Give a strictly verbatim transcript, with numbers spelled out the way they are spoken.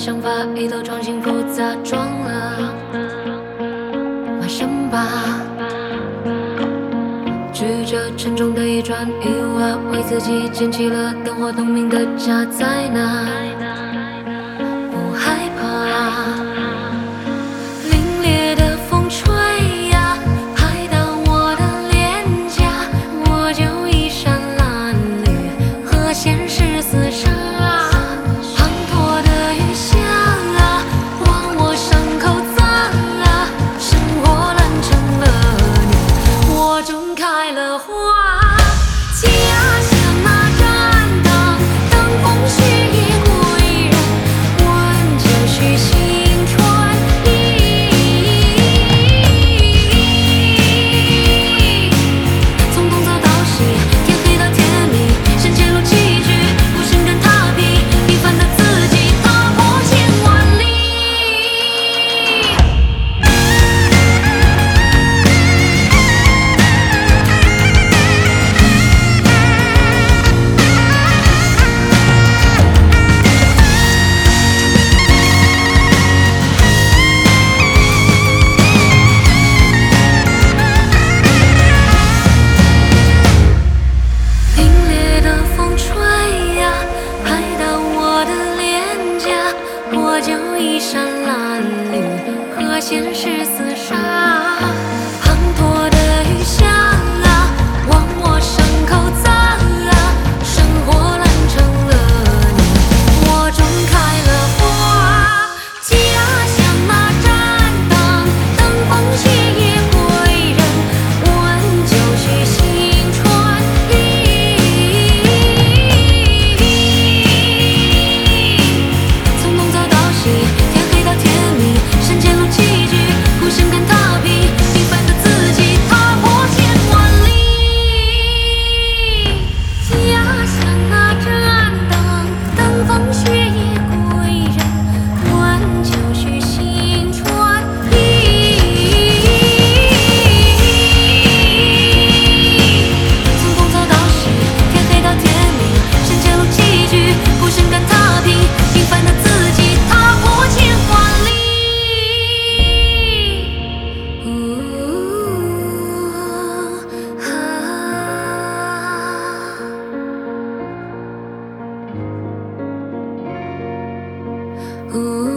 想法一头装幸福杂装了，马上吧，举着沉重的一砖一瓦，为自己建起了灯火通明的家，在哪不害怕，凛冽的风吹呀，拍到我的脸颊，我就衣衫褴褛和现实厮杀。开了花，家乡那盏灯，等风雪也归人，挽救续新春意。从东走到西，天黑到天明，身揭露棋局，不生根踏平，平凡的自己踏破千万里。我就衣衫褴褛和现实厮杀，滂沱的雨下啊，往我伤口砸啊，生活烂成了泥，我种开了花，家乡那盏灯，等风雪也归人，挽救续新春意。从东走到西，天黑到天明，身揭露棋局，不生根踏平，平凡的自己踏破千万里。家乡那盏灯，等风雪也归人，挽救续新春意。从东走到西，天黑到天明，身揭露棋局，不生根踏平，平凡的自己踏破千万里。呜啊